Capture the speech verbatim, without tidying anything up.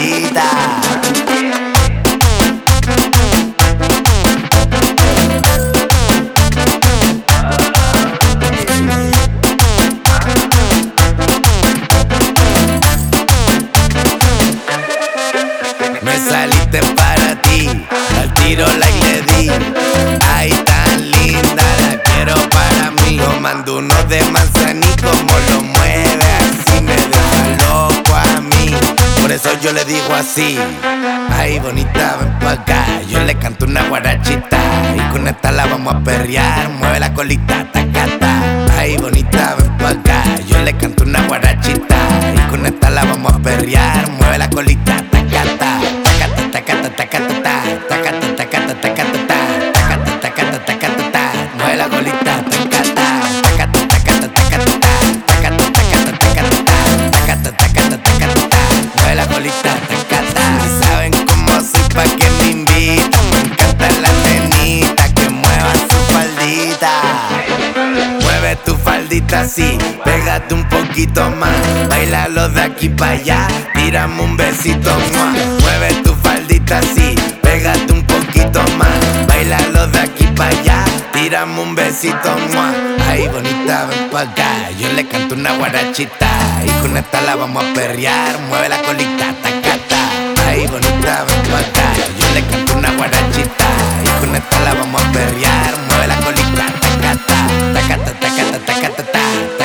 faldita. Me saliste para ti, al tiro like le di. Ay, tan linda, la quiero para mí. Tomando uno de manzaní, como lo mueve así, me deja loco a mí. Por eso yo le digo así: ay, bonita, ven pa' acá. Yo le canto una guarachita y con esta la vamos a perrear. Mueve la colita, tacata. Ay, bonita, ven pa' acá. Yo le canto una guarachita y con esta la vamos a perrear. Mueve la colita, tacata. Tacata, tacata, tacata, tacata, tacata, tacata, tacata, tacata, tacata. Mueve la colita, tacata. Tacata, tacata, tacata, tacata, tacata, tacata, tacata, tacata. Mueve la colita, tacata. Saben cómo soy pa' que me invitan. Me encanta la tenita, que mueva su faldita. Mueve tu faldita así, pégate un poquito más. Bailalo de aquí para allá, tírame un besito más. Mueve tu faldita así, pégate un poquito más. Bailalo de aquí para allá, tírame un besito más. Ay, bonita, ven pa' acá. Yo le canto una guarachita y con esta la vamos a perrear. Mueve la colita, tacata. Ay, bonita, ven pa' acá. Yo le canto una guarachita y con esta la vamos a perrear. Mueve la colita, tacata, tacata, tacata, tacata, tacata.